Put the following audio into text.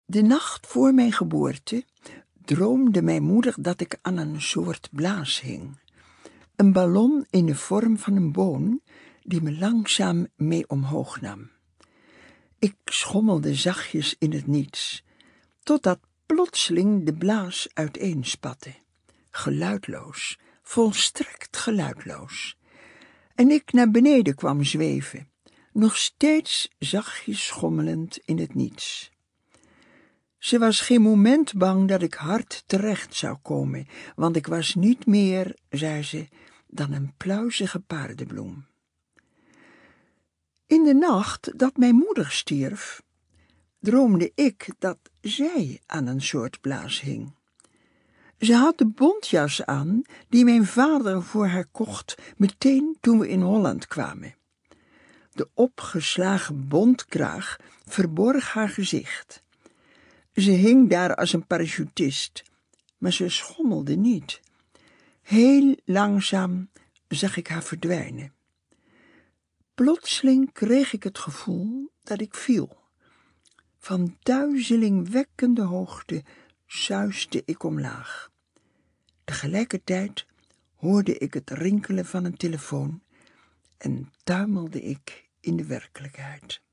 De nacht voor mijn geboorte droomde mijn moeder dat ik aan een soort blaas hing. Een ballon in de vorm van een boon die me langzaam mee omhoog nam. Ik schommelde zachtjes in het niets, totdat plotseling de blaas uiteenspatte. Geluidloos, volstrekt geluidloos. En ik naar beneden kwam zweven, nog steeds zachtjes schommelend in het niets. Ze was geen moment bang dat ik hard terecht zou komen, want ik was niet meer, zei ze, dan een pluizige paardenbloem. In de nacht dat mijn moeder stierf, droomde ik dat zij aan een soort blaas hing. Ze had de bontjas aan die mijn vader voor haar kocht, meteen toen we in Holland kwamen. De opgeslagen bontkraag verborg haar gezicht. Ze hing daar als een parachutist, maar ze schommelde niet. Heel langzaam zag ik haar verdwijnen. Plotseling kreeg ik het gevoel dat ik viel. Van duizelingwekkende hoogte suisde ik omlaag. Tegelijkertijd hoorde ik het rinkelen van een telefoon en tuimelde ik in de werkelijkheid.